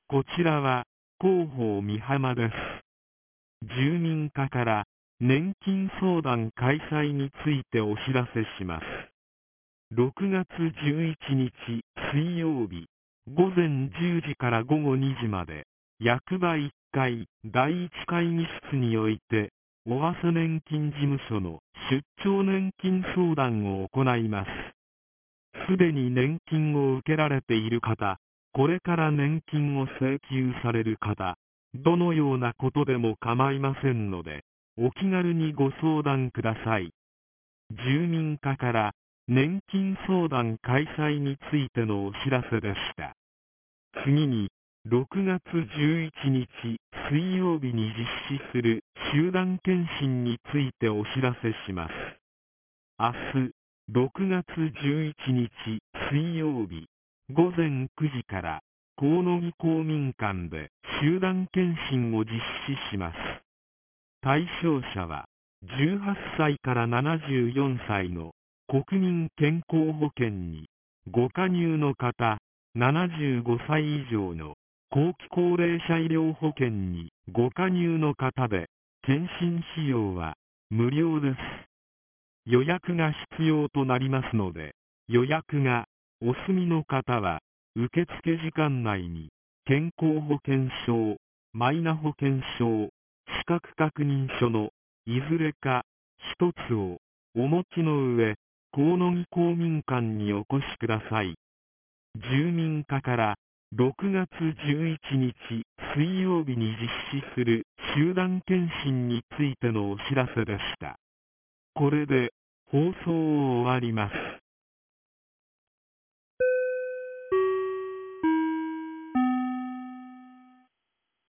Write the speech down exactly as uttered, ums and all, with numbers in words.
こちらは広報美浜です。住民課から年金相談開催についてお知らせします。ろくがつじゅういちにち水曜日、ごぜんじゅうじからごごにじまで、役場いっかいだいいち会議室において、尾鷲年金事務所の出張年金相談を行います。すでに年金を受けられている方、これから年金を請求される方、どのようなことでも構いませんので、お気軽にご相談ください。住民課から年金相談開催についてのお知らせでした。次に、ろくがつじゅういちにち水曜日に実施する集団検診についてお知らせします。明日、ろくがつじゅういちにち水曜日、ごぜんくじから河野公民館で集団検診を実施します。対象者は、じゅうはっさいからななじゅうよんさいの国民健康保険にご加入の方、ななじゅうごさい以上の後期高齢者医療保険にご加入の方で、検診費用は無料です。予約が必要となりますので、予約がお済みの方は、受付時間内に健康保険証、マイナ保険証、資格確認書のいずれか一つをお持ちの上、河野公民館にお越しください。住民課からろくがつじゅういちにち水曜日に実施する集団検診についてのお知らせでした。これで放送を終わります。